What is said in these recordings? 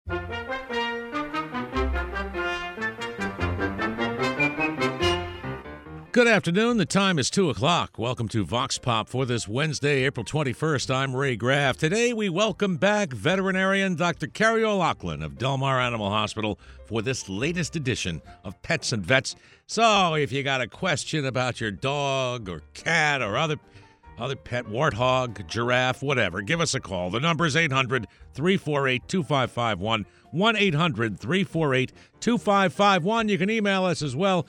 Good afternoon. The time is 2 o'clock. Welcome to Vox Pop for this Wednesday, April 21st. I'm Ray Graff. Today we welcome back veterinarian Dr. Carrie O'Loughlin of Del Mar Animal Hospital for this latest edition of Pets and Vets. So if you got a question about your dog or cat or other pet, warthog, giraffe, whatever, give us a call. The number is 800-348-2551, 1-800-348-2551. You can email us as well,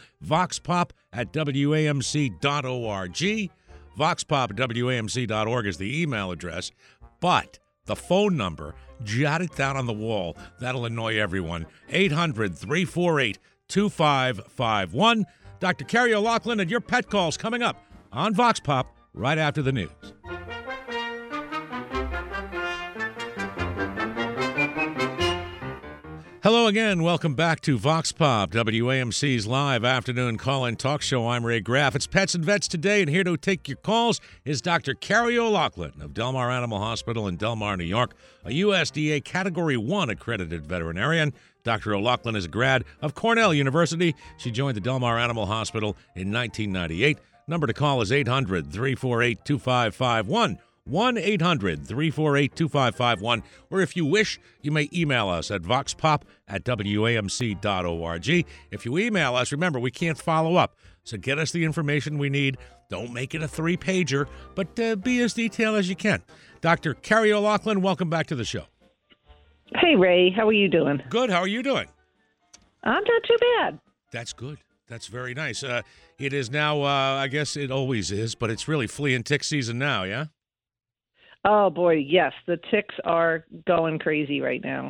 voxpop@wamc.org. Voxpop@wamc.org is the email address. But the phone number, jot it down on the wall. That'll annoy everyone. 800-348-2551. Dr. Carrie O'Loughlin and your pet calls coming up on Vox Pop right after the news. Hello again. Welcome back to Vox Pop, WAMC's live afternoon call-in talk show. I'm Ray Graff. It's Pets and Vets today, and here to take your calls is Dr. Carrie O'Loughlin of Del Mar Animal Hospital in Del Mar, New York, a USDA Category 1 accredited veterinarian. Dr. O'Loughlin is a grad of Cornell University. She joined the Del Mar Animal Hospital in 1998. Number to call is 800-348-2551, 1-800-348-2551, or if you wish, you may email us at voxpop@wamc.org. If you email us, remember, we can't follow up, so get us the information we need. Don't make it a 3-pager, but be as detailed as you can. Dr. Carrie O'Loughlin, welcome back to the show. Hey, Ray. How are you doing? Good. How are you doing? I'm not too bad. That's good. That's very nice. It is now, I guess it always is, but it's really flea and tick season now, yeah? Oh, boy, yes. The ticks are going crazy right now.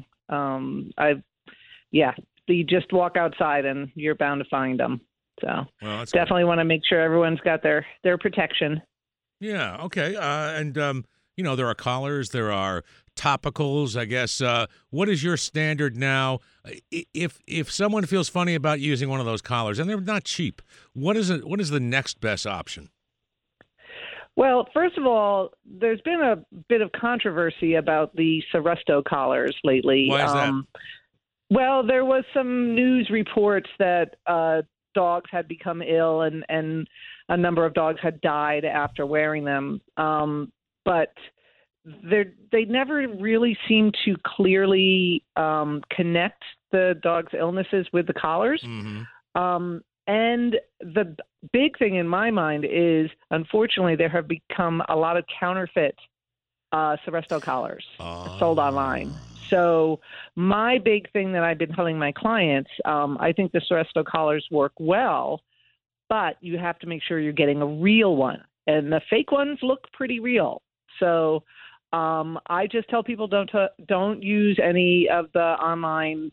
You just walk outside and you're bound to find them. So definitely want to make sure everyone's got their protection. Yeah, okay. There are collars, there are topicals, I guess. What is your standard now? If someone feels funny about using one of those collars, and they're not cheap, what is the next best option? Well, first of all, there's been a bit of controversy about the Seresto collars lately. Why is that? Well, there was some news reports that dogs had become ill and a number of dogs had died after wearing them. But they never really seem to clearly connect the dog's illnesses with the collars. Mm-hmm. And the big thing in my mind is, unfortunately, there have become a lot of counterfeit Seresto collars sold online. So my big thing that I've been telling my clients, I think the Seresto collars work well, but you have to make sure you're getting a real one. And the fake ones look pretty real. So I just tell people don't use any of the online,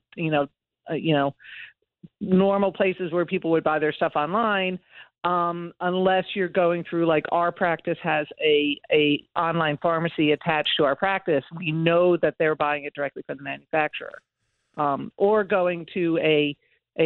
normal places where people would buy their stuff online, unless you're going through, like, our practice has a online pharmacy attached to our practice. We know that they're buying it directly from the manufacturer, or going to a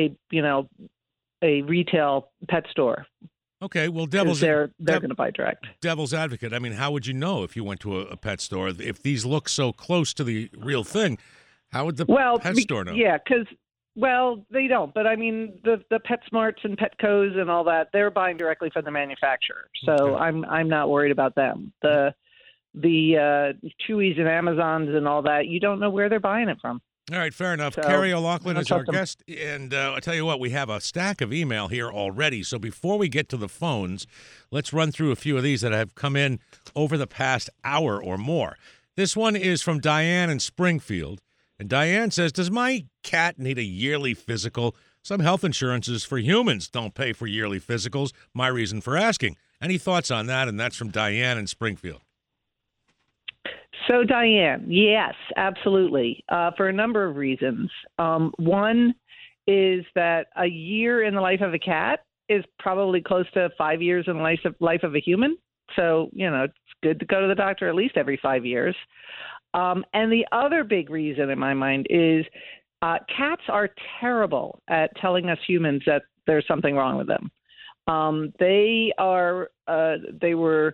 retail pet store. Okay, well, they're going to buy direct. Devil's advocate. I mean, how would you know if you went to a pet store? If these look so close to the real thing, how would the pet store know? Yeah, because, they don't. But, I mean, the PetSmarts and Petcos and all that, they're buying directly from the manufacturer. So okay. I'm not worried about them. The Chewies and Amazons and all that, you don't know where they're buying it from. All right, fair enough. So, Carrie O'Loughlin is our guest, and I'll tell you what, we have a stack of email here already. So before we get to the phones, let's run through a few of these that have come in over the past hour or more. This one is from Diane in Springfield, and Diane says, does my cat need a yearly physical? Some health insurances for humans don't pay for yearly physicals. My reason for asking. Any thoughts on that? And that's from Diane in Springfield. So, Diane, yes, absolutely, for a number of reasons. One is that a year in the life of a cat is probably close to 5 years in the life of a human. So, it's good to go to the doctor at least every 5 years. And the other big reason in my mind is cats are terrible at telling us humans that there's something wrong with them. They were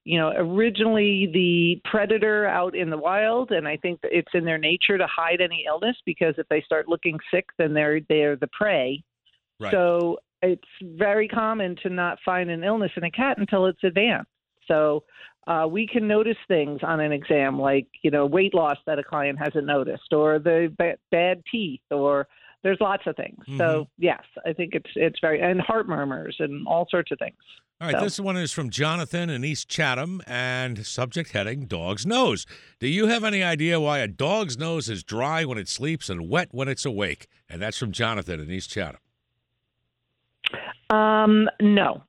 originally the predator out in the wild, and I think that it's in their nature to hide any illness because if they start looking sick, then they're the prey. Right. So it's very common to not find an illness in a cat until it's advanced. So we can notice things on an exam like, weight loss that a client hasn't noticed or the bad teeth or there's lots of things. Mm-hmm. So, yes, I think it's very – and heart murmurs and all sorts of things. All right, This one is from Jonathan in East Chatham and subject heading dog's nose. Do you have any idea why a dog's nose is dry when it sleeps and wet when it's awake? And that's from Jonathan in East Chatham. No.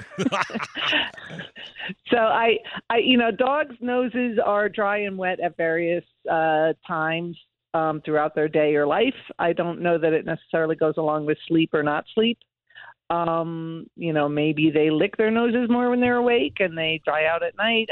So I dogs' noses are dry and wet at various times throughout their day or life. I don't know that it necessarily goes along with sleep or not sleep. Maybe they lick their noses more when they're awake and they dry out at night.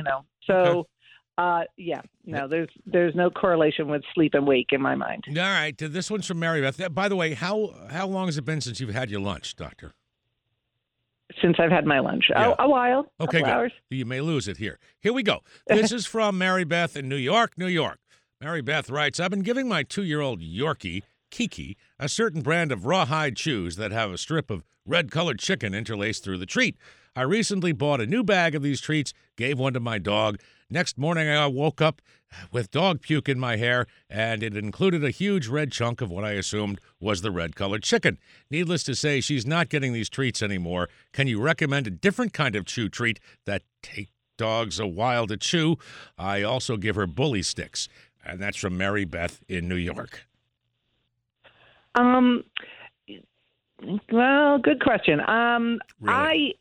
There's no correlation with sleep and wake in my mind. All right. This one's from Mary Beth. By the way, how long has it been since you've had your lunch, Doctor? Since I've had my lunch. Yeah. A while. Okay, good. Hours. You may lose it here. Here we go. This is from Mary Beth in New York, New York. Mary Beth writes, I've been giving my 2-year-old Yorkie, Kiki, a certain brand of rawhide chews that have a strip of red-colored chicken interlaced through the treat. I recently bought a new bag of these treats, gave one to my dog. Next morning, I woke up with dog puke in my hair, and it included a huge red chunk of what I assumed was the red-colored chicken. Needless to say, she's not getting these treats anymore. Can you recommend a different kind of chew treat that take dogs a while to chew? I also give her bully sticks. And that's from Mary Beth in New York. Well, good question. Really?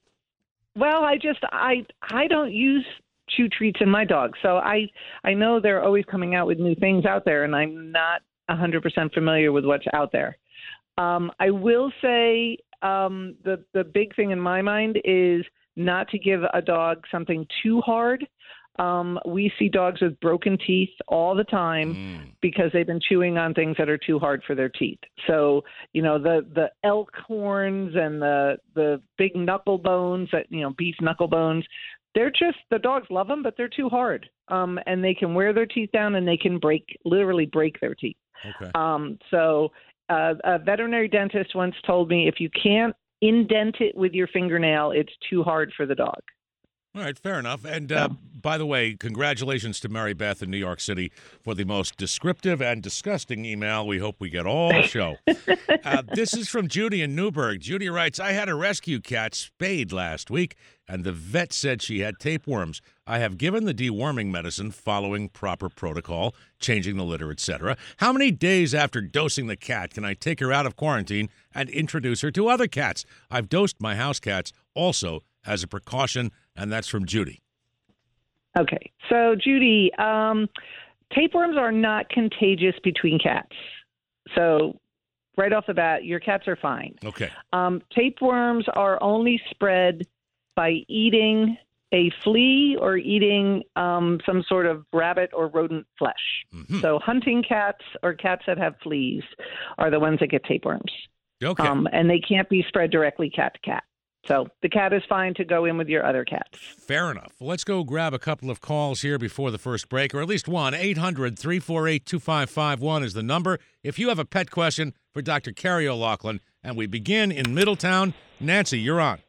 I don't use chew treats in my dog, so I know they're always coming out with new things out there, and I'm not 100% familiar with what's out there. I will say the big thing in my mind is not to give a dog something too hard. We see dogs with broken teeth all the time because they've been chewing on things that are too hard for their teeth. So, the elk horns and the big knuckle bones, beef knuckle bones, the dogs love them, but they're too hard. And they can wear their teeth down and they can literally break their teeth. Okay. A veterinary dentist once told me if you can't indent it with your fingernail, it's too hard for the dog. All right, fair enough. And by the way, congratulations to Mary Beth in New York City for the most descriptive and disgusting email. We hope we get all show. This is from Judy in Newburgh. Judy writes, I had a rescue cat spayed last week, and the vet said she had tapeworms. I have given the deworming medicine following proper protocol, changing the litter, etc. How many days after dosing the cat can I take her out of quarantine and introduce her to other cats? I've dosed my house cats also as a precaution, and that's from Judy. Okay. So, Judy, tapeworms are not contagious between cats. So, right off the bat, your cats are fine. Okay. Tapeworms are only spread by eating a flea or eating some sort of rabbit or rodent flesh. Mm-hmm. So, hunting cats or cats that have fleas are the ones that get tapeworms. Okay. And they can't be spread directly cat to cat. So the cat is fine to go in with your other cats. Fair enough. Well, let's go grab a couple of calls here before the first break, or at least one. 800-348-2551 is the number. If you have a pet question for Dr. Carrie O'Loughlin, and we begin in Middletown. Nancy, you're on.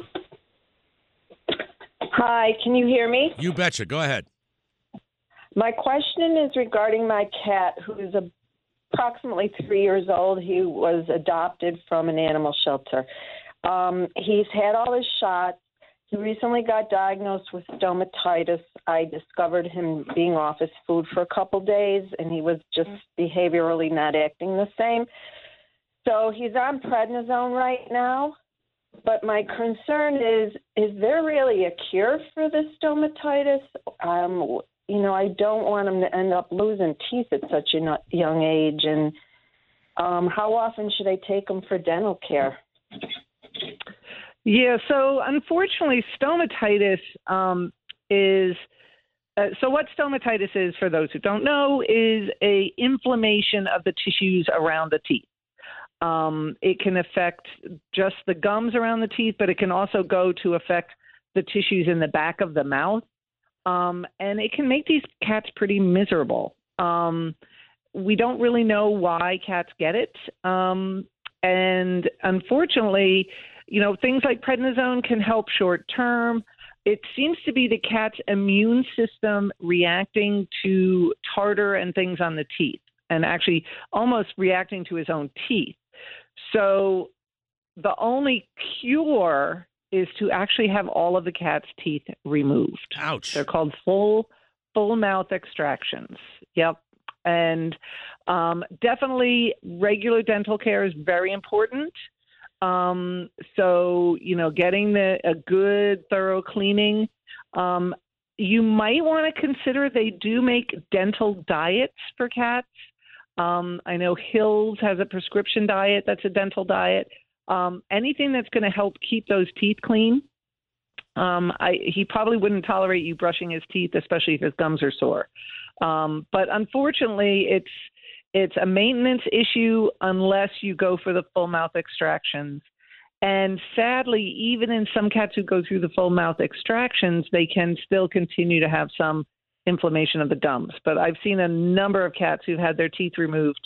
Hi, can you hear me? You betcha. Go ahead. My question is regarding my cat, who is approximately 3 years old. He was adopted from an animal shelter. He's had all his shots. He recently got diagnosed with stomatitis. I discovered him being off his food for a couple days, and he was just behaviorally not acting the same. So he's on prednisone right now. But my concern is there really a cure for the stomatitis? I don't want him to end up losing teeth at such a young age. And how often should I take him for dental care? Yeah, so unfortunately, stomatitis is so what stomatitis is, for those who don't know, is a inflammation of the tissues around the teeth. It can affect just the gums around the teeth, but it can also go to affect the tissues in the back of the mouth. And it can make these cats pretty miserable. We don't really know why cats get it. And unfortunately, things like prednisone can help short term. It seems to be the cat's immune system reacting to tartar and things on the teeth, and actually almost reacting to his own teeth. So the only cure is to actually have all of the cat's teeth removed. Ouch. They're called full mouth extractions. Yep. And definitely regular dental care is very important. So, getting a good, thorough cleaning. You might want to consider, they do make dental diets for cats. I know Hills has a prescription diet that's a dental diet. Anything that's going to help keep those teeth clean. He probably wouldn't tolerate you brushing his teeth, especially if his gums are sore. But unfortunately, it's a maintenance issue unless you go for the full mouth extractions. And sadly, even in some cats who go through the full mouth extractions, they can still continue to have some inflammation of the gums. But I've seen a number of cats who've had their teeth removed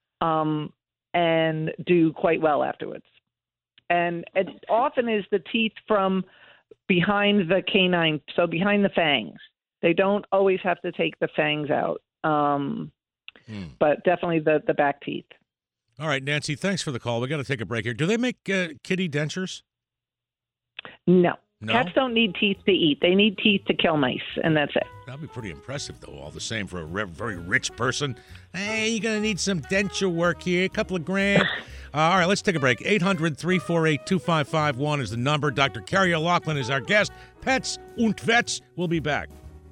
and do quite well afterwards. And it often is the teeth from behind the canine, so behind the fangs. They don't always have to take the fangs out, but definitely the back teeth. All right, Nancy, thanks for the call. We got to take a break here. Do they make kitty dentures? No. No? Cats don't need teeth to eat. They need teeth to kill mice, and that's it. That'd be pretty impressive, though, all the same, for a very rich person. Hey, you're going to need some denture work here, a couple of grand. All right, let's take a break. 800-348-2551 is the number. Dr. Carrie O'Loughlin is our guest. Pets und Vets. We'll be back.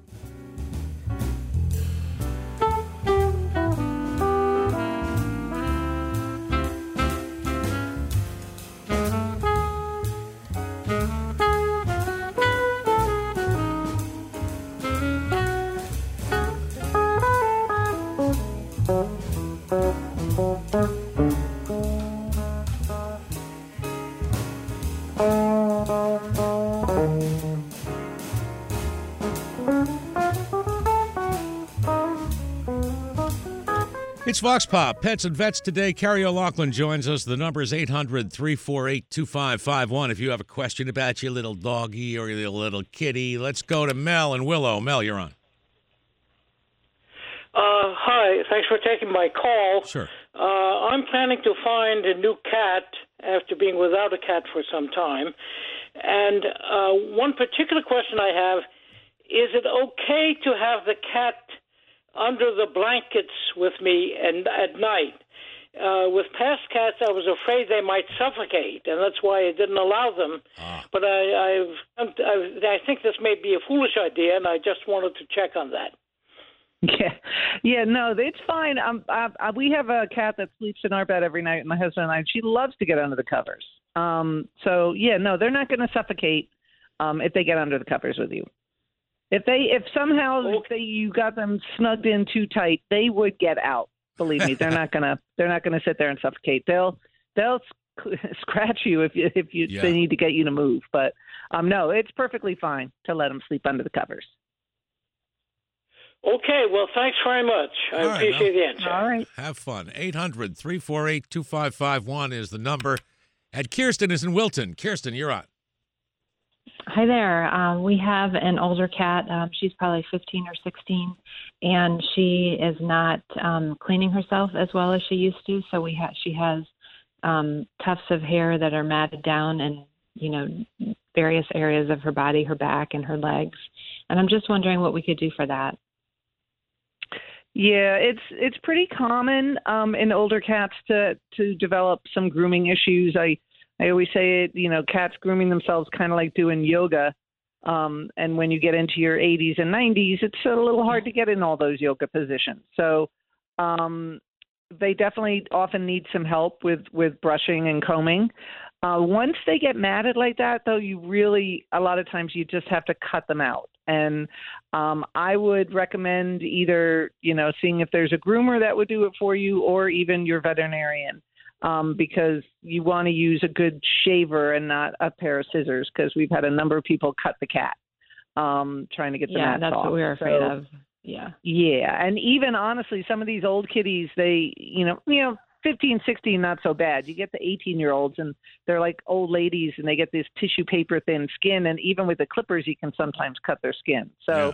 It's Vox Pop, Pets and Vets today. Carrie O'Loughlin joins us. The number is 800-348-2551. If you have a question about your little doggy or your little kitty, let's go to Mel and Willow. Mel, you're on. Hi, thanks for taking my call. Sure. I'm planning to find a new cat after being without a cat for some time. And one particular question I have, is it okay to have the cat under the blankets with me and at night? With past cats, I was afraid they might suffocate, and that's why I didn't allow them. But I think this may be a foolish idea, and I just wanted to check on that. Yeah, no, it's fine. We have a cat that sleeps in our bed every night, my husband and I. She loves to get under the covers. So yeah, no, they're not going to suffocate if they get under the covers with you. If somehow you got them snugged in too tight, they would get out. Believe me, they're not gonna sit there and suffocate. They'll scratch you if they need to get you to move. But no, it's perfectly fine to let them sleep under the covers. Okay, well, thanks very much. I appreciate the answer. All right. Have fun. 800-348-2551 is the number. And Kirsten is in Wilton. Kirsten, you're on. Hi there. We have an older cat. She's probably 15 or 16, and she is not cleaning herself as well as she used to. So she has tufts of hair that are matted down in, various areas of her body, her back and her legs. And I'm just wondering what we could do for that. Yeah, it's pretty common in older cats to develop some grooming issues. I always say, cats grooming themselves kind of like doing yoga. And when you get into your 80s and 90s, it's a little hard to get in all those yoga positions. So they definitely often need some help with brushing and combing. Once they get matted like that, though, a lot of times you just have to cut them out. And I would recommend either, seeing if there's a groomer that would do it for you or even your veterinarian. because you want to use a good shaver and not a pair of scissors, because we've had a number of people cut the cat trying to get the mats off. Yeah, that's what we were afraid of. Yeah. Yeah, and even honestly, some of these old kitties, they, 15, 16, not so bad. You get the 18-year-olds, and they're like old ladies, and they get this tissue paper thin skin, and even with the clippers, you can sometimes cut their skin. So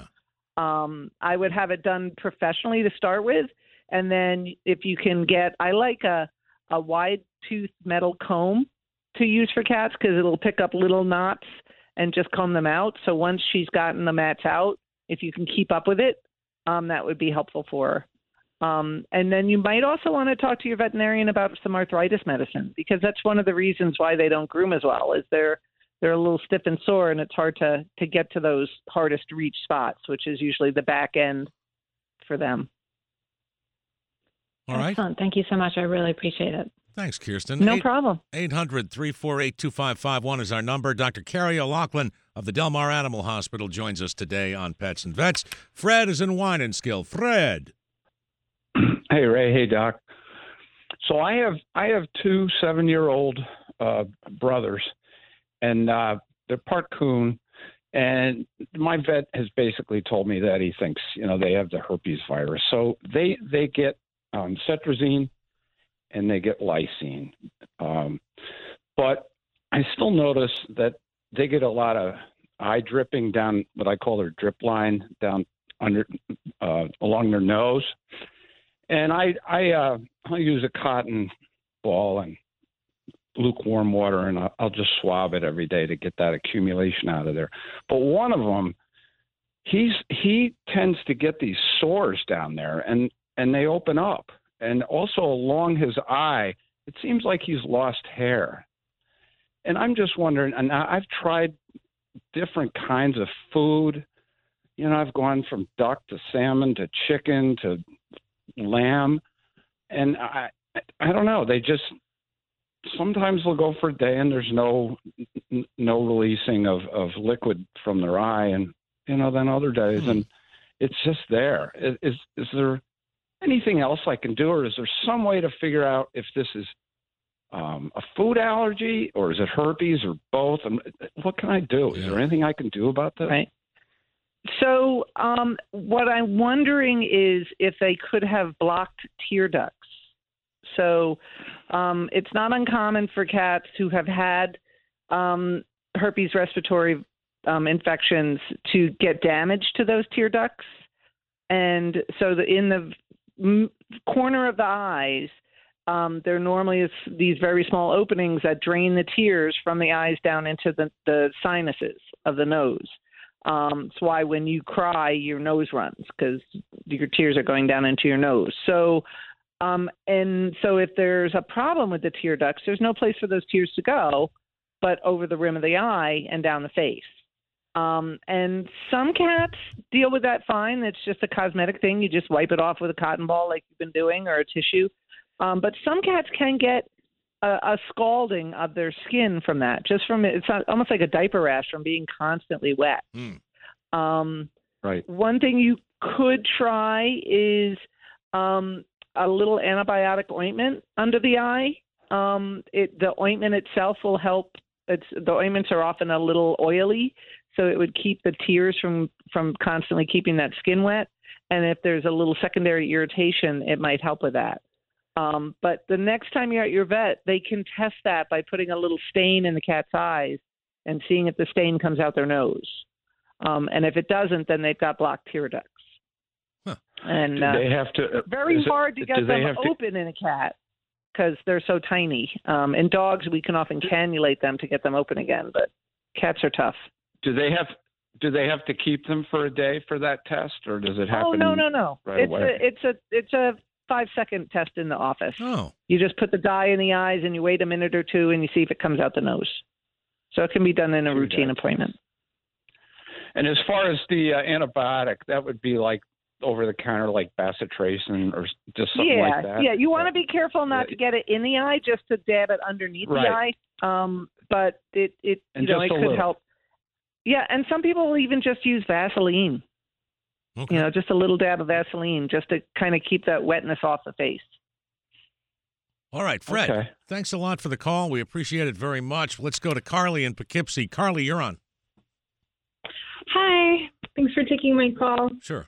I would have it done professionally to start with, and then if you can get, I like a wide tooth metal comb to use for cats, because it'll pick up little knots and just comb them out. So once she's gotten the mats out, if you can keep up with it, that would be helpful for her. And then you might also want to talk to your veterinarian about some arthritis medicine, because that's one of the reasons why they don't groom as well, is they're a little stiff and sore, and it's hard to get to those hardest to reach spots, which is usually the back end for them. All right. Excellent. Thank you so much. I really appreciate it. Thanks, Kirsten. No problem. 800-348-2551 is our number. Dr. Carrie O'Loughlin of the Del Mar Animal Hospital joins us today on Pets and Vets. Fred is in Winenskill. Fred. Hey, Ray. Hey, Doc. So I have two 7-year-old brothers, and they're part coon. And my vet has basically told me that he thinks, they have the herpes virus. So they get cetrazine and they get lysine. But I still notice that they get a lot of eye dripping down what I call their drip line down under along their nose. And I'll use a cotton ball and lukewarm water, and I'll just swab it every day to get that accumulation out of there. But one of them, he tends to get these sores down there, and they open up. And also along his eye, it seems like he's lost hair. And I'm just wondering, and I've tried different kinds of food. I've gone from duck to salmon to chicken to lamb, and I don't know. They just sometimes they'll go for a day and there's no releasing of liquid from their eye, and then other days and it's just there. Is there anything else I can do, or is there some way to figure out if this is a food allergy, or is it herpes, or both? And what can I do? Is there anything I can do about this? Right. So what I'm wondering is if they could have blocked tear ducts. So it's not uncommon for cats who have had herpes respiratory infections to get damage to those tear ducts. And so in the corner of the eyes, there normally is these very small openings that drain the tears from the eyes down into the sinuses of the nose. It's why when you cry, your nose runs, because your tears are going down into your nose. So, and so if there's a problem with the tear ducts, there's no place for those tears to go but over the rim of the eye and down the face. And some cats deal with that fine. It's just a cosmetic thing. You just wipe it off with a cotton ball like you've been doing, or a tissue. But some cats can get a scalding of their skin from that, just from it's almost like a diaper rash from being constantly wet. Right. One thing you could try is a little antibiotic ointment under the eye. The ointment itself will help. The ointments are often a little oily, so it would keep the tears from constantly keeping that skin wet. And if there's a little secondary irritation, it might help with that. But the next time you're at your vet, they can test that by putting a little stain in the cat's eyes and seeing if the stain comes out their nose. And if it doesn't, then they've got blocked tear ducts. Huh. And they have to, very hard to get them open in a cat because they're so tiny. In dogs, we can often cannulate them to get them open again, but cats are tough. Do they have to keep them for a day for that test, or does it happen? Oh, no. Right away? It's a 5-second test in the office. Oh. You just put the dye in the eyes and you wait a minute or two and you see if it comes out the nose. So it can be done in a routine appointment. And as far as the antibiotic, that would be like over the counter, like bacitracin or just something like that. Yeah, you want to be careful not to get it in the eye, just to dab it underneath the eye. But it could help. Yeah, and some people will even just use Vaseline. Okay. Just a little dab of Vaseline just to kind of keep that wetness off the face. All right, Fred, Okay. thanks a lot for the call. We appreciate it very much. Let's go to Carly in Poughkeepsie. Carly, you're on. Hi. Thanks for taking my call. Sure.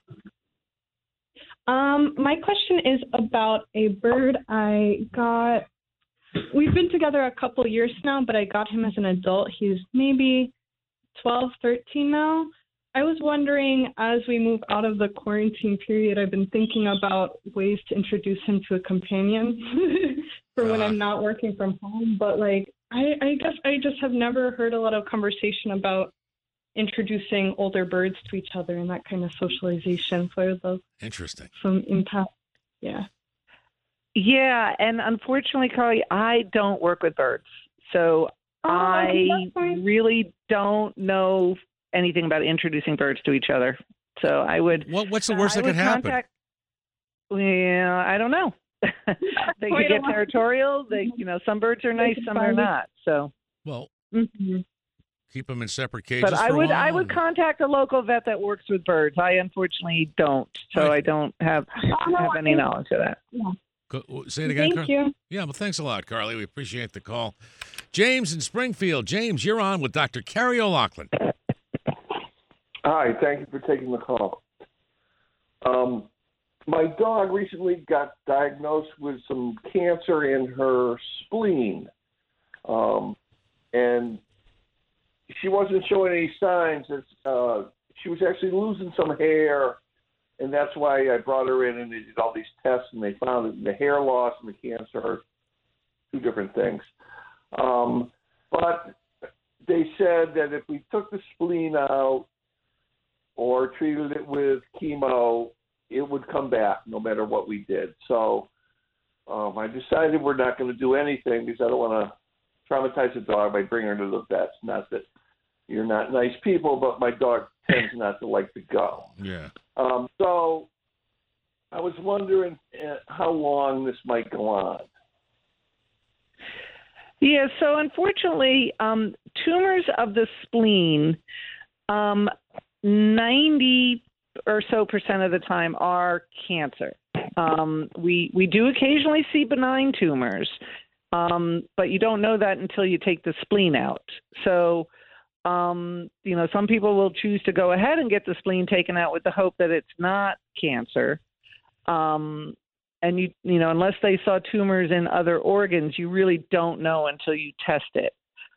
My question is about a bird I got. We've been together a couple years now, but I got him as an adult. He's maybe 12, 13 now. I was wondering, as we move out of the quarantine period, I've been thinking about ways to introduce him to a companion for when I'm not working from home. But, like, I guess I just have never heard a lot of conversation about introducing older birds to each other and that kind of socialization. So I would love some impact. Yeah. Yeah, and unfortunately, Carly, I don't work with birds. So I really don't know anything about introducing birds to each other. So I would. What's the worst that could happen? Yeah, I don't know. They could get territorial. Some birds are nice, some are not. So. Well. Mm-hmm. Keep them in separate cages. But I would contact a local vet that works with birds. I unfortunately don't, so I don't have any knowledge of that. Yeah. Say it again, Thank you. Yeah, well, thanks a lot, Carly. We appreciate the call. James in Springfield. James, you're on with Dr. Carrie O'Loughlin. Hi, thank you for taking the call. My dog recently got diagnosed with some cancer in her spleen, and she wasn't showing any signs. She was actually losing some hair, and that's why I brought her in and they did all these tests, and they found that the hair loss and the cancer are two different things. But they said that if we took the spleen out or treated it with chemo, it would come back no matter what we did. So I decided we're not going to do anything because I don't want to traumatize the dog by bringing her to the vets. Not that you're not nice people, but my dog tends not to like to go. Yeah. So I was wondering how long this might go on. Yeah, so unfortunately, tumors of the spleen, 90 or so % of the time are cancer. We do occasionally see benign tumors, but you don't know that until you take the spleen out. So, some people will choose to go ahead and get the spleen taken out with the hope that it's not cancer. And unless they saw tumors in other organs, you really don't know until you test it.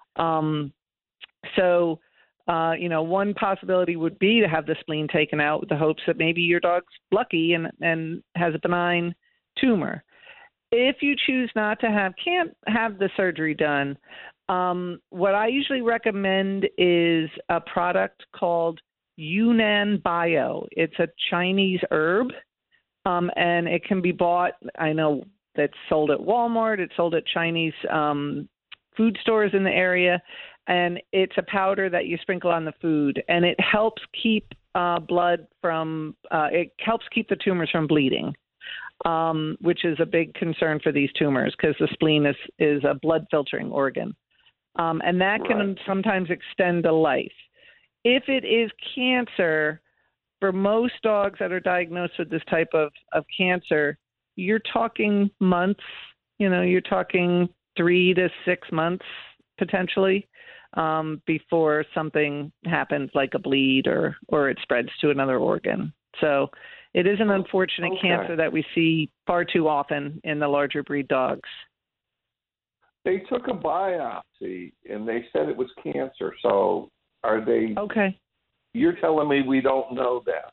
One possibility would be to have the spleen taken out with the hopes that maybe your dog's lucky and has a benign tumor. If you choose not to can't have the surgery done, what I usually recommend is a product called Yunnan Bio. It's a Chinese herb, and it can be bought. I know that's sold at Walmart. It's sold at Chinese food stores in the area, and it's a powder that you sprinkle on the food, and it helps keep blood from. It helps keep the tumors from bleeding, which is a big concern for these tumors because the spleen is a blood filtering organ. And that can sometimes extend a life. If it is cancer, for most dogs that are diagnosed with this type of cancer, you're talking months, you're talking 3 to 6 months potentially before something happens like a bleed or it spreads to another organ. So it is an unfortunate cancer that we see far too often in the larger breed dogs. They took a biopsy, and they said it was cancer. So are they... Okay. You're telling me we don't know that.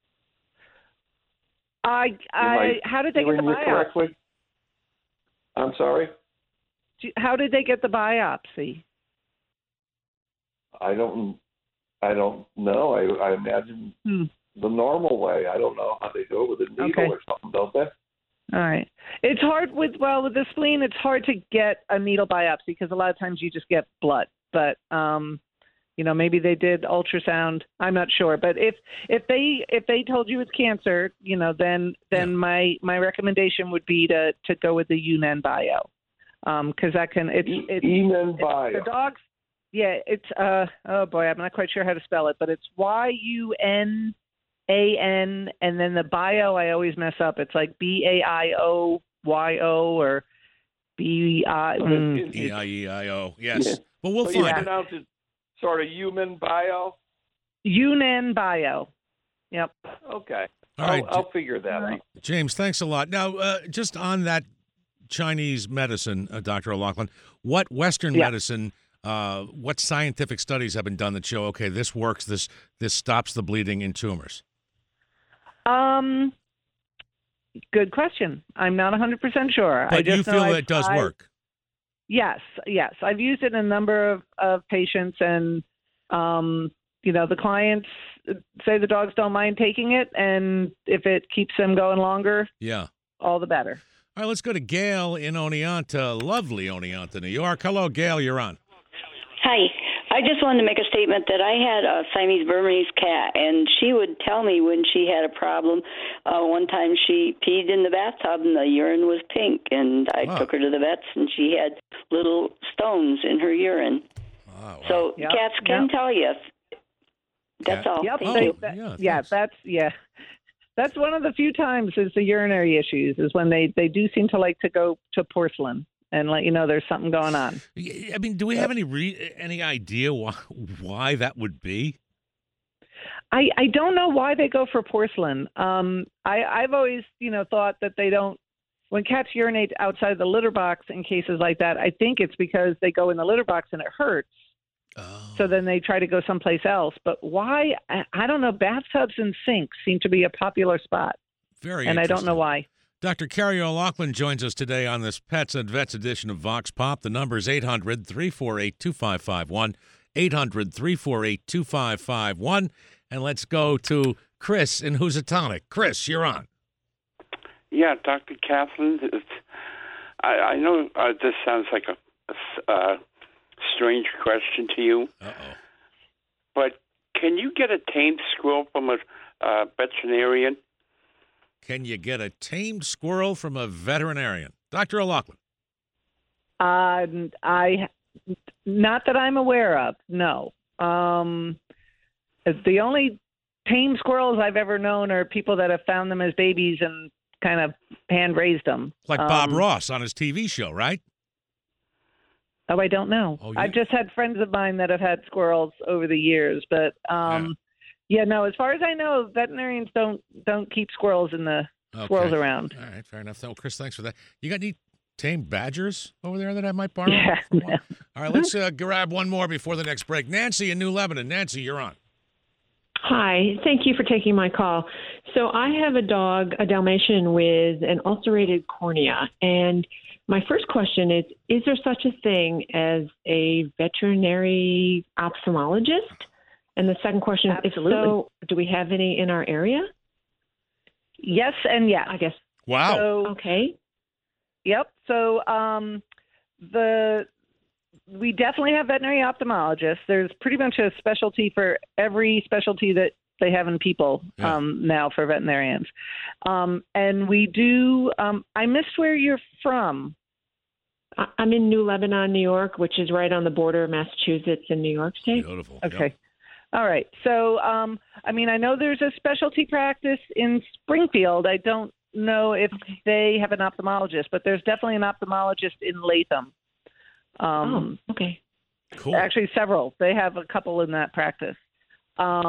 How did they get the biopsy? Correctly? I'm sorry? How did they get the biopsy? I don't know. I imagine the normal way. I don't know how they do it with a needle or something, don't they? All right. It's hard with the spleen. It's hard to get a needle biopsy because a lot of times you just get blood. But maybe they did ultrasound. I'm not sure. But if they told you it's cancer, then my recommendation would be to go with the Yunnan Bio, because that can it's Yunnan Bio. The dogs. Yeah, it's oh boy, I'm not quite sure how to spell it, but it's YUNAN, and then the bio I always mess up. It's like BAIOYO, or E-I-E-I-O. Yes. Yeah. Well, we'll So find you it. pronounce it sort of human bio? Yunnan Bio. Yep. Okay. All right, I'll figure that out. James, thanks a lot. Now, just on that Chinese medicine, Dr. O'Loughlin, what Western medicine, what scientific studies have been done that show, okay, this works, this stops the bleeding in tumors? Good question. I'm not 100% sure. But I just you feel know it does work? Yes. I've used it in a number of patients, and the clients say the dogs don't mind taking it, and if it keeps them going longer, all the better. All right, let's go to Gail in Oneonta, lovely Oneonta, New York. Hello, Gail, you're on. Hi. I just wanted to make a statement that I had a Siamese Burmese cat, and she would tell me when she had a problem. One time she peed in the bathtub, and the urine was pink, and I took her to the vets, and she had little stones in her urine. Wow. So cats can tell you. That's all. Yep. Thank you. That's one of the few times is the urinary issues is when they do seem to like to go to porcelain and let you know there's something going on. I mean, do we have any idea why that would be? I don't know why they go for porcelain. I've always thought that they don't. When cats urinate outside the litter box in cases like that, I think it's because they go in the litter box and it hurts. Oh. So then they try to go someplace else. But why? I don't know. Bathtubs and sinks seem to be a popular spot. Very and I don't know why. Dr. Carrie O'Loughlin joins us today on this Pets and Vets edition of Vox Pop. The number is 800-348-2551, 800-348-2551. And let's go to Chris in Housatonic. Chris, you're on. Yeah, Dr. Kathleen, I know this sounds like a strange question to you. Uh-oh. But can you get a tamed squirrel from a veterinarian? Can you get a tamed squirrel from a veterinarian? Dr. O'Loughlin. Not that I'm aware of, no. The only tame squirrels I've ever known are people that have found them as babies and kind of hand-raised them. Like Bob Ross on his TV show, right? Oh, I don't know. I've just had friends of mine that have had squirrels over the years, but no. As far as I know, veterinarians don't keep squirrels in the squirrels around. All right, fair enough. So, Chris, thanks for that. You got any tame badgers over there that I might borrow? Yeah. No. All right, let's grab one more before the next break. Nancy in New Lebanon. Nancy, you're on. Hi, thank you for taking my call. So I have a dog, a Dalmatian, with an ulcerated cornea, and my first question is there such a thing as a veterinary ophthalmologist? And the second question is, if so, do we have any in our area? Yes and yes. I guess. Wow. So, okay. Yep. So we definitely have veterinary ophthalmologists. There's pretty much a specialty for every specialty that they have in people now for veterinarians. And we do I missed where you're from. I'm in New Lebanon, New York, which is right on the border of Massachusetts and New York State. Beautiful. Okay. Yep. All right. So, I know there's a specialty practice in Springfield. I don't know if they have an ophthalmologist, but there's definitely an ophthalmologist in Latham. Okay. Cool. Actually, several. They have a couple in that practice. But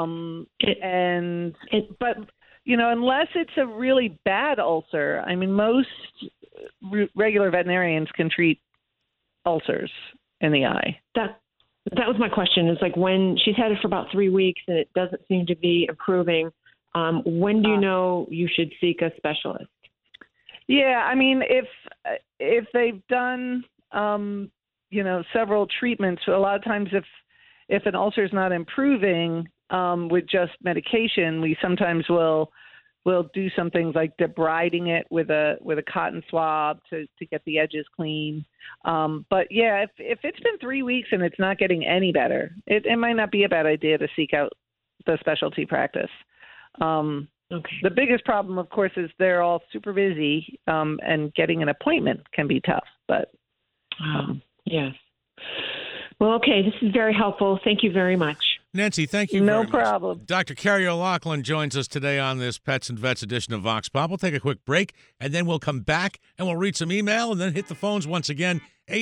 unless it's a really bad ulcer, most regular veterinarians can treat ulcers in the eye. That was my question. It's like when she's had it for about 3 weeks and it doesn't seem to be improving, when do you know you should seek a specialist? Yeah, if they've done, several treatments, a lot of times if an ulcer is not improving with just medication, we sometimes will do some things like debriding it with a cotton swab to get the edges clean. But yeah, if it's been 3 weeks and it's not getting any better, it might not be a bad idea to seek out the specialty practice. Okay. The biggest problem, of course, is they're all super busy, and getting an appointment can be tough. But yes. Well, okay, this is very helpful. Thank you very much. Nancy, thank you No very much. problem. Dr. Carrie O'Loughlin joins us today on this Pets and Vets edition of Vox Pop. We'll take a quick break, and then we'll come back, and we'll read some email, and then hit the phones once again.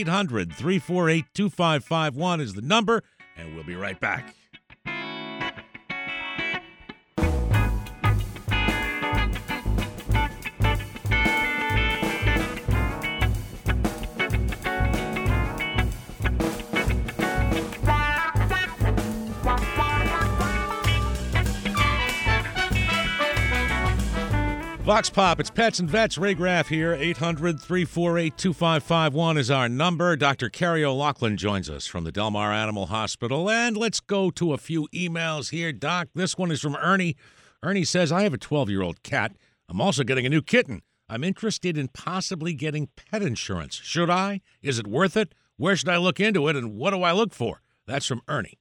800-348-2551 is the number, and we'll be right back. Vox Pop, it's Pets and Vets. Ray Graff here. 800-348-2551 is our number. Dr. Carrie O'Loughlin joins us from the Del Mar Animal Hospital. And let's go to a few emails here, Doc. This one is from Ernie. Ernie says, I have a 12-year-old cat. I'm also getting a new kitten. I'm interested in possibly getting pet insurance. Should I? Is it worth it? Where should I look into it? And what do I look for? That's from Ernie.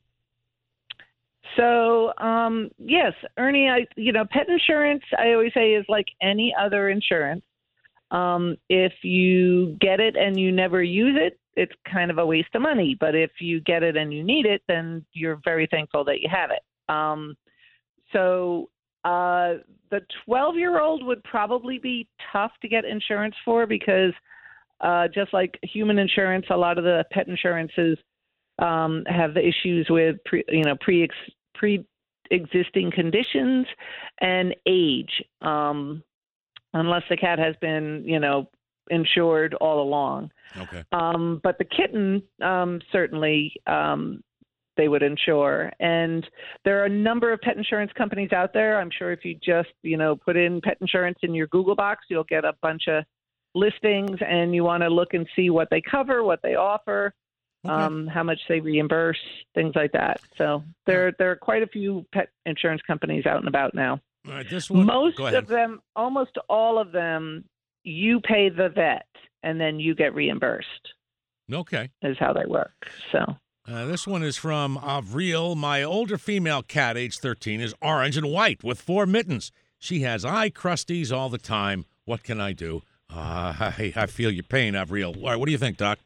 So, yes, Ernie, pet insurance, I always say, is like any other insurance. If you get it and you never use it, it's kind of a waste of money. But if you get it and you need it, then you're very thankful that you have it. The 12-year-old would probably be tough to get insurance for because just like human insurance, a lot of the pet insurances have the issues with pre-existing conditions and age, unless the cat has been, insured all along. Okay. But the kitten, certainly, they would insure. And there are a number of pet insurance companies out there. I'm sure if you just, put in pet insurance in your Google box, you'll get a bunch of listings, and you want to look and see what they cover, what they offer. Okay. How much they reimburse, things like that. So there are quite a few pet insurance companies out and about now. All right, this one, most of them, almost all of them, you pay the vet and then you get reimbursed. Okay. Is how they work. So this one is from Avril. My older female cat, age 13, is orange and white with 4 mittens. She has eye crusties all the time. What can I do? I feel your pain, Avril. All right, what do you think, Doc?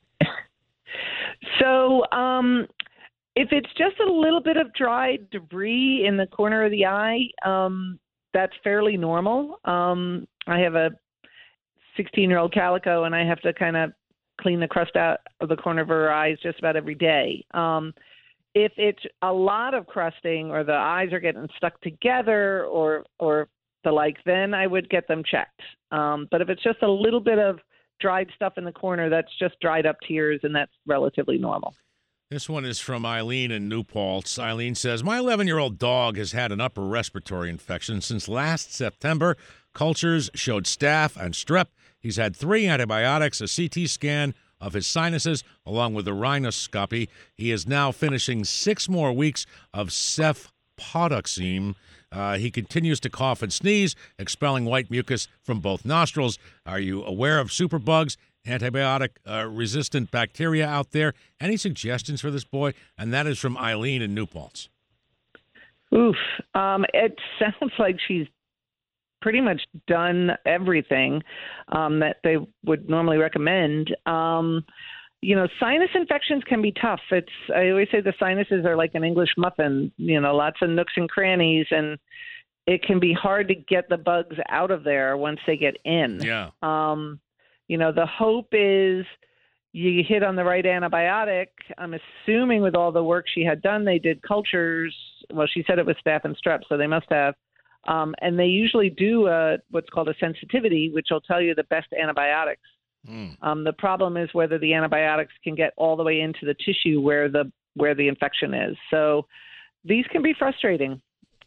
So if it's just a little bit of dry debris in the corner of the eye, that's fairly normal. I have a 16-year-old calico, and I have to kind of clean the crust out of the corner of her eyes just about every day. If it's a lot of crusting or the eyes are getting stuck together or the like, then I would get them checked. But if it's just a little bit of dried stuff in the corner, that's just dried up tears, and that's relatively normal. This one is from Eileen in New Paltz. Eileen says, my 11-year-old dog has had an upper respiratory infection since last September. Cultures showed staph and strep. He's had 3 antibiotics, a CT scan of his sinuses, along with a rhinoscopy. He is now finishing 6 more weeks of cefpodoxime. He continues to cough and sneeze, expelling white mucus from both nostrils. Are you aware of superbugs, antibiotic-resistant bacteria out there? Any suggestions for this boy? And that is from Eileen in New Paltz. Oof. It sounds like she's pretty much done everything that they would normally recommend. Sinus infections can be tough. I always say the sinuses are like an English muffin, lots of nooks and crannies, and it can be hard to get the bugs out of there once they get in. Yeah. The hope is you hit on the right antibiotic. I'm assuming with all the work she had done, they did cultures. Well, she said it was staph and strep, so they must have. And they usually do what's called a sensitivity, which will tell you the best antibiotics. The problem is whether the antibiotics can get all the way into the tissue where the infection is. So these can be frustrating.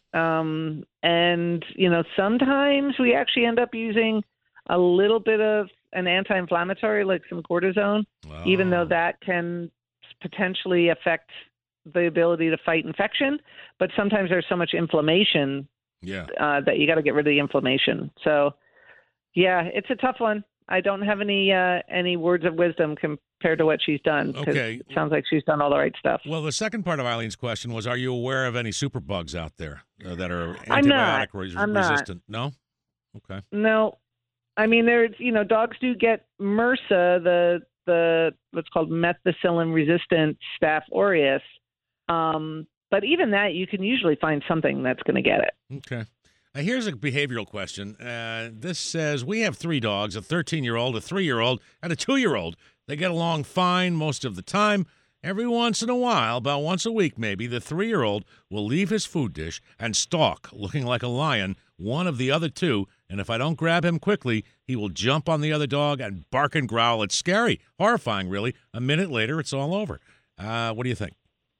Sometimes we actually end up using a little bit of an anti-inflammatory, like some cortisone, even though that can potentially affect the ability to fight infection. But sometimes there's so much inflammation that you got to get rid of the inflammation. So, yeah, it's a tough one. I don't have any words of wisdom compared to what she's done. Okay. It sounds like she's done all the right stuff. Well, the second part of Eileen's question was, are you aware of any superbugs out there that are I'm antibiotic resistant? Not. No? Okay. No. I mean, there's, dogs do get MRSA, the what's called methicillin-resistant Staph aureus. But But even that, you can usually find something that's going to get it. Okay. Here's a behavioral question. This says, we have 3 dogs, a 13-year-old, a 3-year-old, and a 2-year-old. They get along fine most of the time. Every once in a while, about once a week maybe, the 3-year-old will leave his food dish and stalk, looking like a lion, one of the other 2, and if I don't grab him quickly, he will jump on the other dog and bark and growl. It's scary, horrifying, really. A minute later, it's all over. What do you think?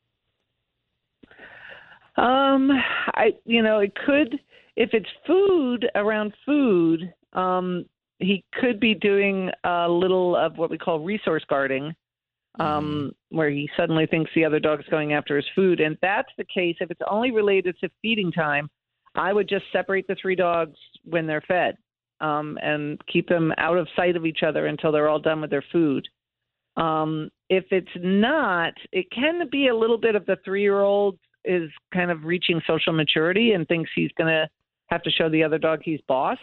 It could, if it's food around food, he could be doing a little of what we call resource guarding, where he suddenly thinks the other dog's going after his food. And that's the case. If it's only related to feeding time, I would just separate the 3 dogs when they're fed, and keep them out of sight of each other until they're all done with their food. If it's not, it can be a little bit of the 3-year-old is kind of reaching social maturity and thinks he's going to have to show the other dog he's boss.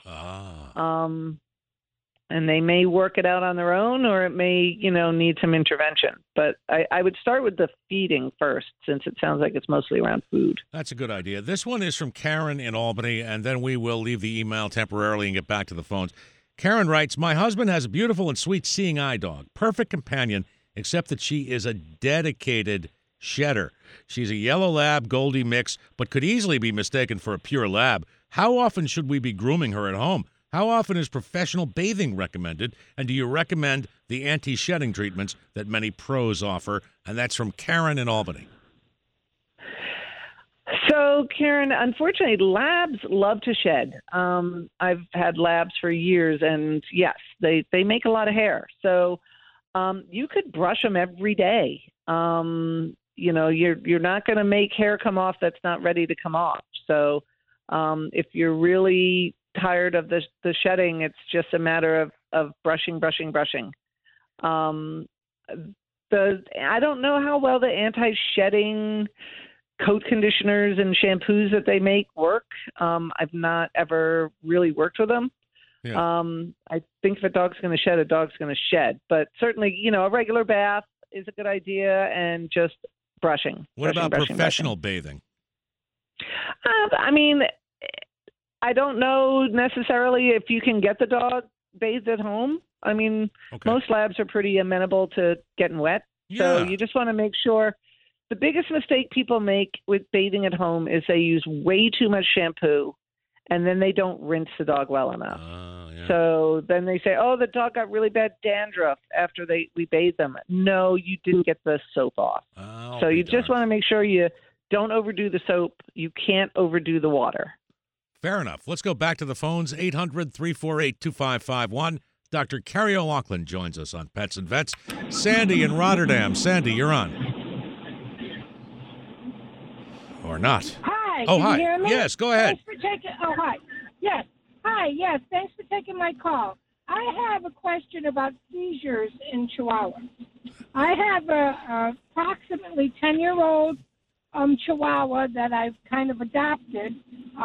And they may work it out on their own, or it may, need some intervention. But I would start with the feeding first, since it sounds like it's mostly around food. That's a good idea. This one is from Karen in Albany, and then we will leave the email temporarily and get back to the phones. Karen writes, my husband has a beautiful and sweet seeing eye dog, perfect companion, except that she is a dedicated shedder. She's a yellow lab Goldie mix, but could easily be mistaken for a pure lab. How often should we be grooming her at home? How often is professional bathing recommended? And do you recommend the anti-shedding treatments that many pros offer? And that's from Karen in Albany. So, Karen, unfortunately, labs love to shed. I've had labs for years, and yes, they make a lot of hair. So you could brush them every day. You're not going to make hair come off that's not ready to come off. So if you're really tired of the shedding, it's just a matter of brushing. I don't know how well the anti-shedding coat conditioners and shampoos that they make work. I've not ever really worked with them. Yeah. I think if a dog's going to shed, a dog's going to shed. But certainly, a regular bath is a good idea, and just brushing. What about professional bathing? I don't know necessarily if you can get the dog bathed at home. Most labs are pretty amenable to getting wet. Yeah. So you just want to make sure. The biggest mistake people make with bathing at home is they use way too much shampoo, and then they don't rinse the dog well enough. Yeah. So then they say, the dog got really bad dandruff after we bathed them. No, you didn't get the soap off. So you just want to make sure you don't overdo the soap. You can't overdo the water. Fair enough. Let's go back to the phones. 800-348-2551. Dr. Carrie O'Loughlin joins us on Pets and Vets. Sandy in Rotterdam. Sandy, you're on. Or not. Hi. Oh, can hi. You hear me? Yes, go ahead. Thanks for taking. Oh, hi. Yes. Hi. Yes. Thanks for taking my call. I have a question about seizures in Chihuahuas. I have a approximately 10-year-old Chihuahua that I've kind of adopted.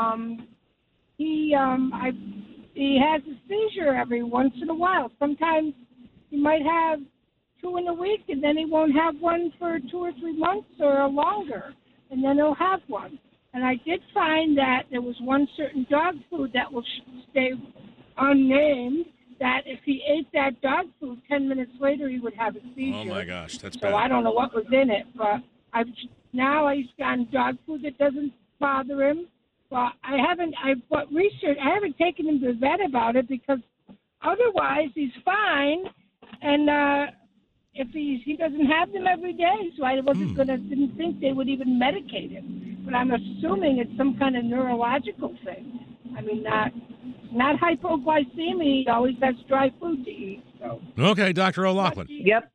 He has a seizure every once in a while. Sometimes he might have 2 in a week, and then he won't have one for 2 or 3 months or longer, and then he'll have one. And I did find that there was one certain dog food that will stay unnamed, that if he ate that dog food, 10 minutes later he would have a seizure. Oh, my gosh, that's so bad. I don't know what was in it, but he's gotten dog food that doesn't bother him. Well, I haven't taken him to the vet about it, because otherwise he's fine, and if he doesn't have them every day, so I didn't think they would even medicate him. But I'm assuming it's some kind of neurological thing. Not hypoglycemia. He always has dry food to eat. So. Okay, Dr. O'Loughlin. Yep.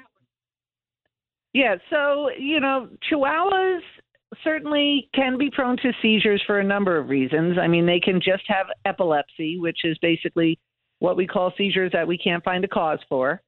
Yeah, so, Chihuahuas certainly can be prone to seizures for a number of reasons. They can just have epilepsy, which is basically what we call seizures that we can't find a cause for.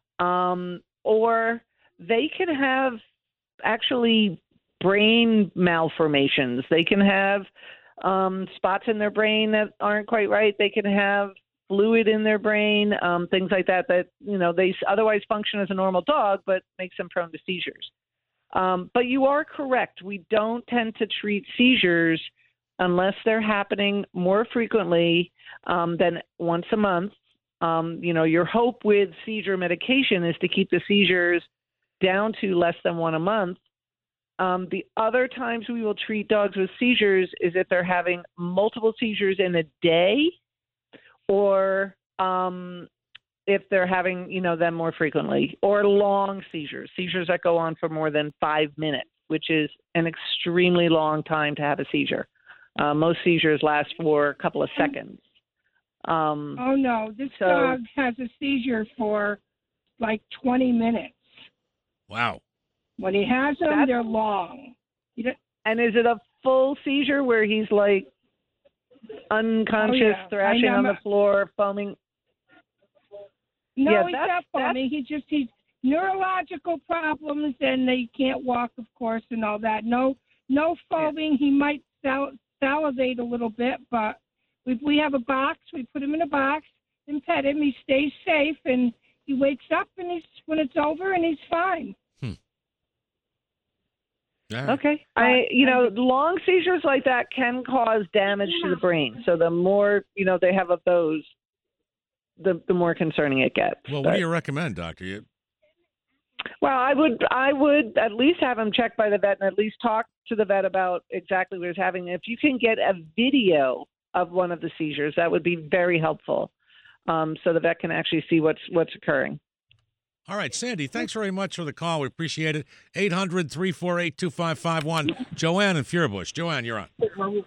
Or they can have actually brain malformations. They can have spots in their brain that aren't quite right. They can have fluid in their brain, things like that, they otherwise function as a normal dog, but makes them prone to seizures. But you are correct. We don't tend to treat seizures unless they're happening more frequently than once a month. Your hope with seizure medication is to keep the seizures down to less than one a month. The other times we will treat dogs with seizures is if they're having multiple seizures in a day, or if they're having, them more frequently, or long seizures that go on for more than 5 minutes, which is an extremely long time to have a seizure. Most seizures last for a couple of seconds. Oh, no. This dog has a seizure for like 20 minutes. Wow. When he has them, they're long. And is it a full seizure where he's like unconscious, thrashing on the floor, foaming? No, he's not foaming. He's neurological problems, and they can't walk, of course, and all that. No foaming. Yeah. He might salivate a little bit, but we have a box. We put him in a box and pet him. He stays safe, and he wakes up, and when it's over, and he's fine. Yeah. Okay. Long seizures like that can cause damage to the brain. So the more, they have of those, the more concerning it gets. Well, what do you recommend, Doctor? Well, I would at least have him checked by the vet and at least talk to the vet about exactly what he's having. If you can get a video of one of the seizures, that would be very helpful. So the vet can actually see what's occurring. All right, Sandy, thanks very much for the call. We appreciate it. 800-348-2551. Joanne in Furbush. Joanne, you're on.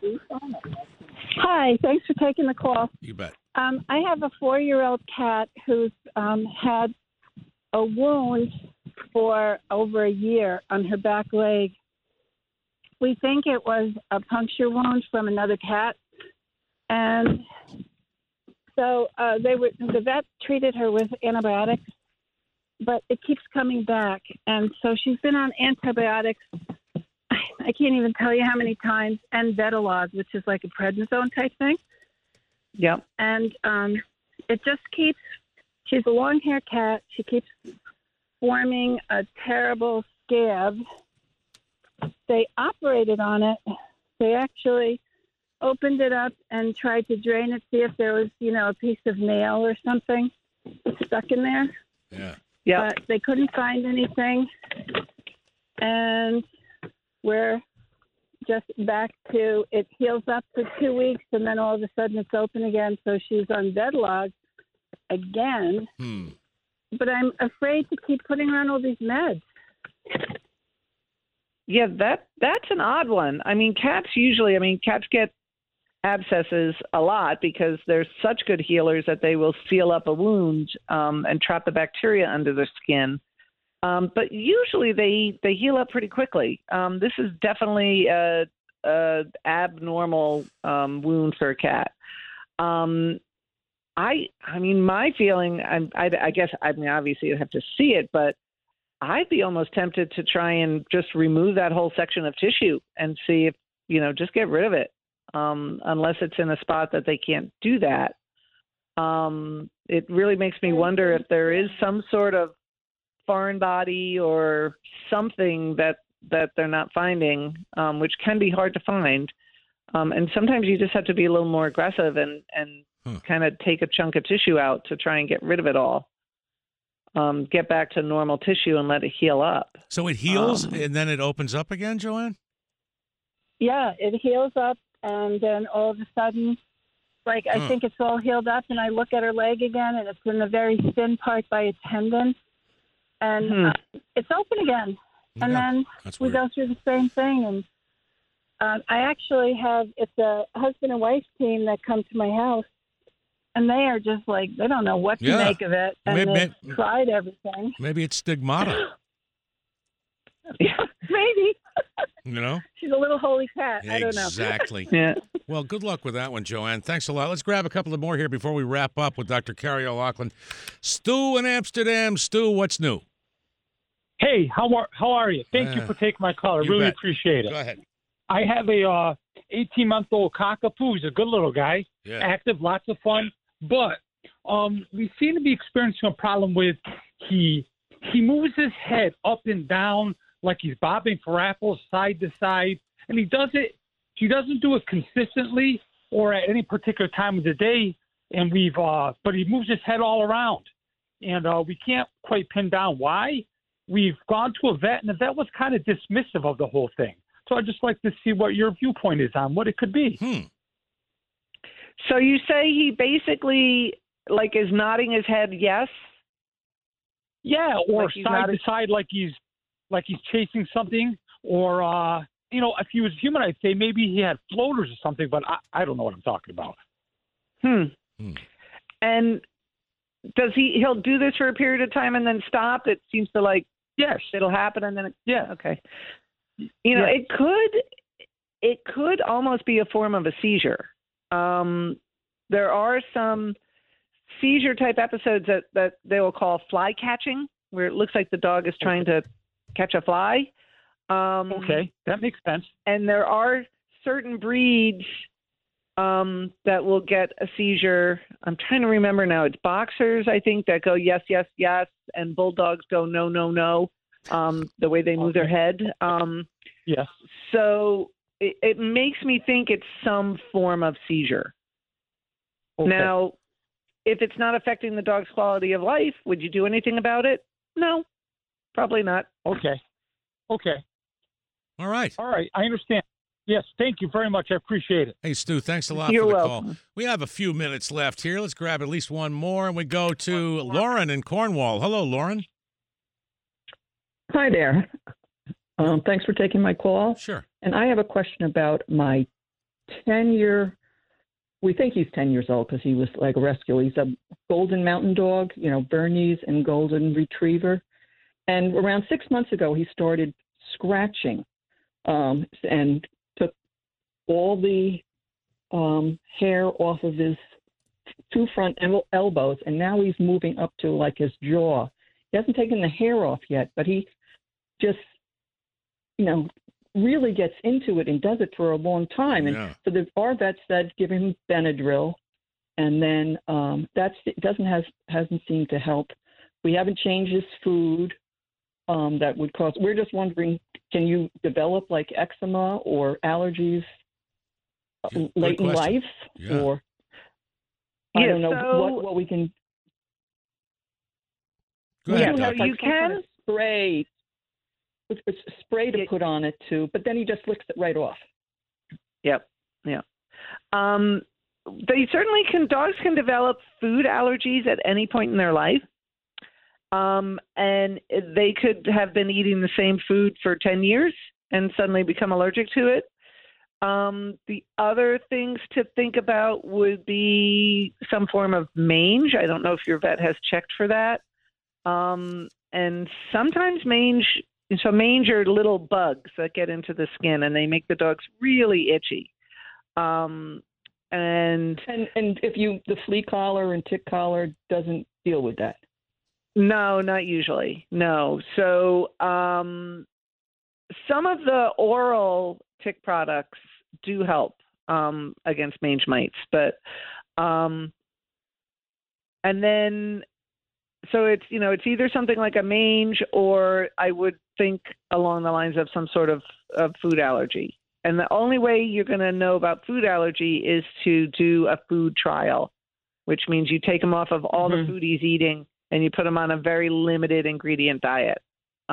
Hi, thanks for taking the call. You bet. I have a 4-year-old cat who's had a wound for over a year on her back leg. We think it was a puncture wound from another cat. And so the vet treated her with antibiotics, but it keeps coming back. And so she's been on antibiotics, I can't even tell you how many times, and Vetilog, which is like a prednisone type thing. Yep. And it just keeps, she's a long-haired cat. She keeps forming a terrible scab. They operated on it. They actually opened it up and tried to drain it, see if there was, a piece of nail or something stuck in there. Yeah. Yeah. But they couldn't find anything. And we're just back to it heals up for 2 weeks, and then all of a sudden it's open again. So she's on Vetilog again. But I'm afraid to keep putting her on all these meds. Yeah, that's an odd one. Cats get abscesses a lot because they're such good healers that they will seal up a wound and trap the bacteria under the skin. But usually they heal up pretty quickly. This is definitely a abnormal wound for a cat. My feeling, I guess, obviously you'd have to see it, but I'd be almost tempted to try and just remove that whole section of tissue and see if, just get rid of it. Unless it's in a spot that they can't do that. It really makes me wonder if there is some sort of foreign body or something that they're not finding, which can be hard to find. And sometimes you just have to be a little more aggressive and kind of take a chunk of tissue out to try and get rid of it all. Get back to normal tissue and let it heal up. So it heals and then it opens up again, Joanne? Yeah, it heals up. And then all of a sudden, I think it's all healed up, and I look at her leg again, and it's in the very thin part by a tendon. And it's open again. And then we go through the same thing. And I actually it's a husband and wife team that come to my house, and they are just they don't know what to make of it. And they've tried everything. Maybe it's stigmata. Yeah, maybe. She's a little holy cat. I don't know. Exactly. Yeah. Well, good luck with that one, Joanne. Thanks a lot. Let's grab a couple of more here before we wrap up with Dr. Carrie O'Loughlin. Stu in Amsterdam. Stu, what's new? Hey, how are you? Thank you for taking my call. I really appreciate it. Go ahead. I have a 18-month-old cockapoo. He's a good little guy, active, lots of fun. But we seem to be experiencing a problem with he moves his head up and down like he's bobbing for apples side to side, and he doesn't do it consistently or at any particular time of the day, and but he moves his head all around, and we can't quite pin down why. We've gone to a vet, and the vet was kind of dismissive of the whole thing. So I'd just like to see what your viewpoint is on what it could be. So you say he basically is nodding his head yes? Yeah, or side to side like he's chasing something, or if he was human, I'd say maybe he had floaters or something, but I don't know what I'm talking about. And does he'll do this for a period of time and then stop? It seems to yes, it'll happen and then okay. It could almost be a form of a seizure. There are some seizure type episodes that they will call fly catching, where it looks like the dog is trying to catch a fly. Okay, that makes sense. And there are certain breeds that will get a seizure. I'm trying to remember now. It's boxers, I think, that go yes, yes, yes, and bulldogs go no, no, no. The way they move their head. Yes. So it makes me think it's some form of seizure. Okay. Now, if it's not affecting the dog's quality of life, would you do anything about it? No, probably not. Okay. All right. I understand. Yes, thank you very much. I appreciate it. Hey, Stu, thanks a lot You're for the welcome. call. We have a few minutes left here. Let's grab at least one more, and we go to Lauren in Cornwall. Hello, Lauren. Hi there. Thanks for taking my call. Sure. And I have a question about my 10-year, we think he's 10 years old because he was like a rescue. He's a golden mountain dog, Bernese and golden retriever. And around 6 months ago, he started scratching and took all the hair off of his two front elbows, and now he's moving up to his jaw. He hasn't taken the hair off yet, but he just, really gets into it and does it for a long time. And so our vet said give him Benadryl, and then hasn't seemed to help. We haven't changed his food. That would cause. We're just wondering, can you develop eczema or allergies late in life, or I don't know what we can. Go ahead, you can spray. It's spray to put on it too, but then he just licks it right off. Yep. Yeah. They certainly can. Dogs can develop food allergies at any point in their life. And they could have been eating the same food for 10 years and suddenly become allergic to it. The other things to think about would be some form of mange. I don't know if your vet has checked for that. And sometimes mange are little bugs that get into the skin and they make the dogs really itchy. And if the flea collar and tick collar doesn't deal with that. No, not usually. No. So some of the oral tick products do help against mange mites, but and then so it's either something like a mange, or I would think along the lines of some sort of food allergy. And the only way you're going to know about food allergy is to do a food trial, which means you take him off of all the food he's eating and you put him on a very limited ingredient diet.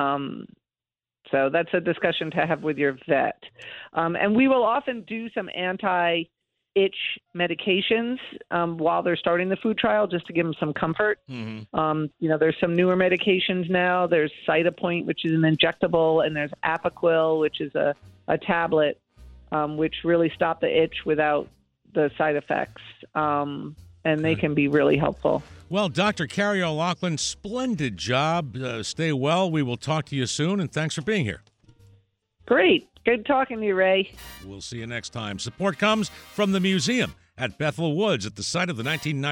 So that's a discussion to have with your vet. And we will often do some anti-itch medications while they're starting the food trial, just to give them some comfort. There's some newer medications now. There's Cytopoint, which is an injectable, and there's Apoquil, which is a tablet, which really stop the itch without the side effects. And they can be really helpful. Well, Dr. Carrie O'Loughlin, splendid job. Stay well. We will talk to you soon, and thanks for being here. Great. Good talking to you, Ray. We'll see you next time. Support comes from the museum at Bethel Woods at the site of the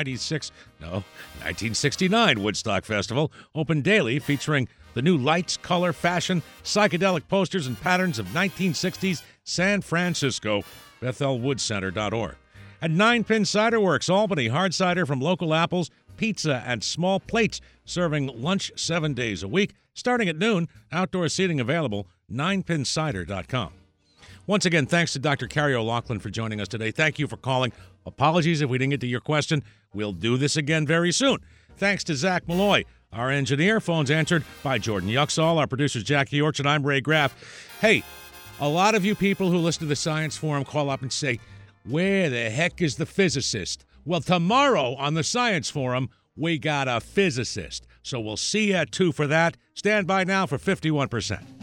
1969 Woodstock Festival. Open daily, featuring the new lights, color, fashion, psychedelic posters, and patterns of 1960s San Francisco. BethelWoodCenter.org. At 9 Pin Cider Works, Albany, hard cider from local apples, pizza, and small plates, serving lunch 7 days a week. Starting at noon, outdoor seating available, 9pincider.com. Once again, thanks to Dr. Carrie O'Loughlin for joining us today. Thank you for calling. Apologies if we didn't get to your question. We'll do this again very soon. Thanks to Zach Malloy, our engineer. Phones answered by Jordan Yuxall. Our producer's Jackie Orchard. I'm Ray Graff. Hey, a lot of you people who listen to the Science Forum call up and say, where the heck is the physicist? Well, tomorrow on the Science Forum, we got a physicist. So we'll see you at 2 for that. Stand by now for 51%.